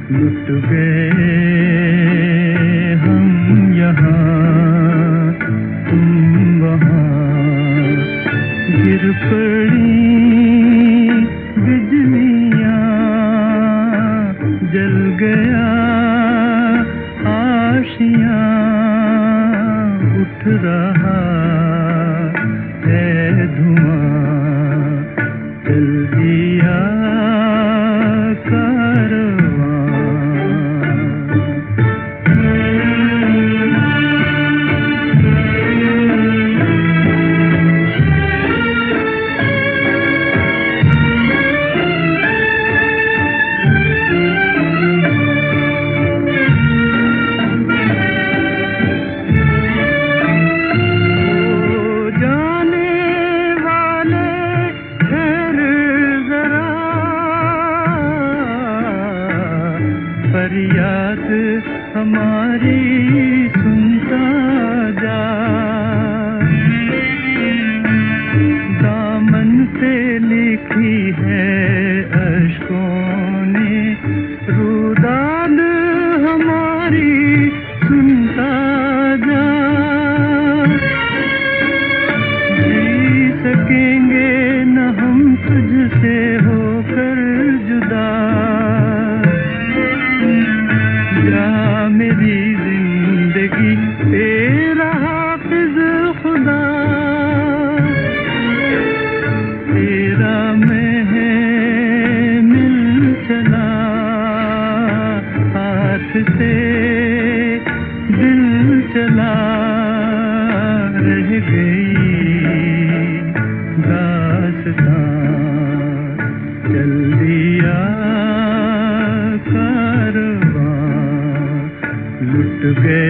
लुट गए हम यहाँ, तुम वहाँ, गिर पड़ी बिजलियाँ, जल गया आशियाँ, उठ रहा है धुआं, चल दिया फरियाद हमारी सुनता जा, दामन से लिखी है अश्कों ने रुदाद हमारी सुनता जा। जी सकेंगे न हम तुझसे होकर जुदा, जा मेरी जिंदगी तेरा हाफिज खुदा, तेरा मैं मिल चला, हाथ से दिल चला, रह गई दास्तां, चल दिया कारवां, लुट गए